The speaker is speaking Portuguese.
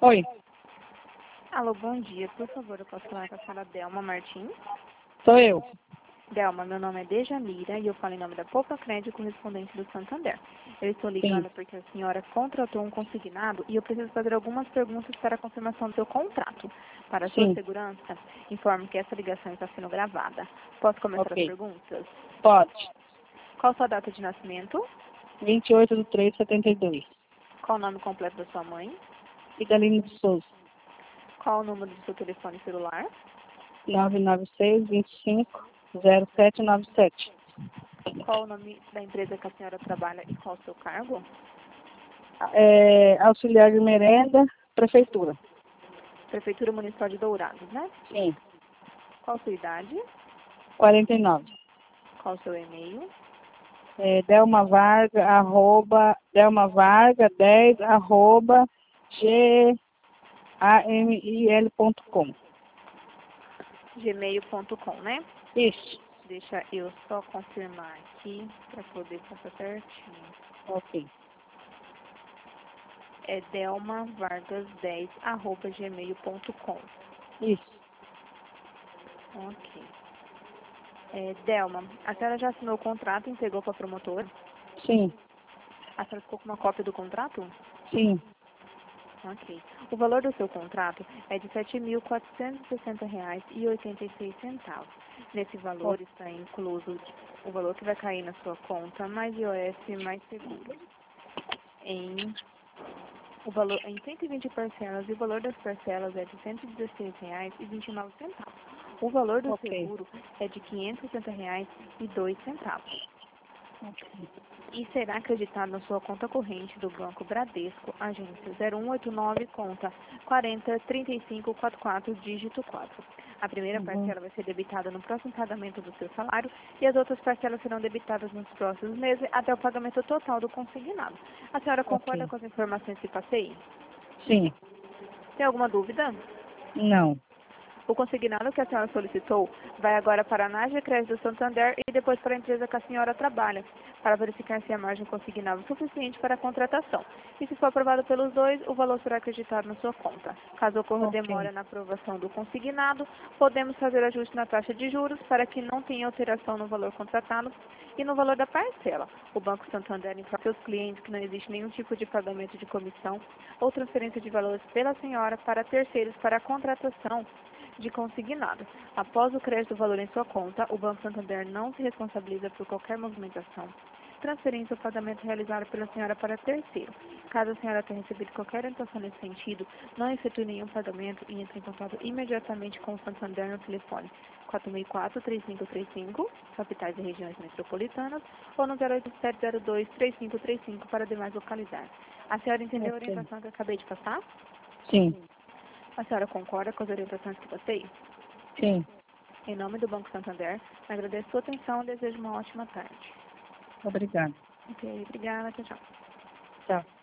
Oi, Alô, bom dia. Por favor, eu posso falar com a senhora Delma Martins? sou eu. Delma, meu nome é Dejamira e eu falo em nome da Poupa Crédito, correspondente do Santander. Eu estou ligando Sim, porque a senhora contratou um consignado e eu preciso fazer algumas perguntas para a confirmação do seu contrato. Para a sua sim, segurança, informo que essa ligação está sendo gravada. Posso começar as ok. perguntas? Pode. Qual sua data de nascimento? 28/3/72. Qual o nome completo da sua mãe? Idalina de Souza. Qual o número do seu telefone celular? 996-25-0797. Qual o nome da empresa que a senhora trabalha e qual o seu cargo? Auxiliar de merenda, prefeitura. Prefeitura Municipal de Dourados, né? Sim, Qual a sua idade? 49. Qual o seu e-mail? Delma Varga, arroba, Delma Varga 10, arroba, gamil.com. gmail.com, né? Isso, Deixa eu só confirmar aqui para poder passar certinho. ok. É delmavargas10@gmail.com. Isso, Ok. Delma, a senhora já assinou o contrato e entregou para a promotora? sim, A senhora ficou com uma cópia do contrato? sim, Ok. O valor do seu contrato é de R$ 7.460,86. Nesse valor está incluso o valor que vai cair na sua conta, mais IOF, mais seguro. Em, em 120 parcelas, e o valor das parcelas é de R$ 116,29. O valor do ok. seguro é de R$ 560,02. E será acreditado na sua conta corrente do Banco Bradesco, agência 0189, conta 403544, dígito 4. A primeira Uhum. parcela vai ser debitada no próximo pagamento do seu salário e as outras parcelas serão debitadas nos próximos meses até o pagamento total do consignado. A senhora concorda Ok. com as informações que passei? Sim, Tem alguma dúvida? não. O consignado que a senhora solicitou vai agora para a Naja Crédito Santander e depois para a empresa que a senhora trabalha, para verificar se a margem consignada é suficiente para a contratação. E se for aprovado pelos dois, o valor será acreditado na sua conta. Caso ocorra Ok, demora na aprovação do consignado, podemos fazer ajuste na taxa de juros para que não tenha alteração no valor contratado e no valor da parcela. O Banco Santander informa seus clientes que não existe nenhum tipo de pagamento de comissão ou transferência de valores pela senhora para terceiros para a contratação de consignado. Após o crédito do valor em sua conta, o Banco Santander não se responsabiliza por qualquer movimentação, transferência ou pagamento realizado pela senhora para terceiro. Caso a senhora tenha recebido qualquer orientação nesse sentido, não efetue nenhum pagamento e entre em contato imediatamente com o Santander no telefone 464-3535, capitais e regiões metropolitanas, ou no 08702-3535 para demais localidades. A senhora entendeu a ok. orientação que eu acabei de passar? Sim, A senhora concorda com as orientações que passei? sim. Em nome do Banco Santander, agradeço a sua atenção e desejo uma ótima tarde. Obrigada. Ok, obrigada, tchau, tchau. Tchau.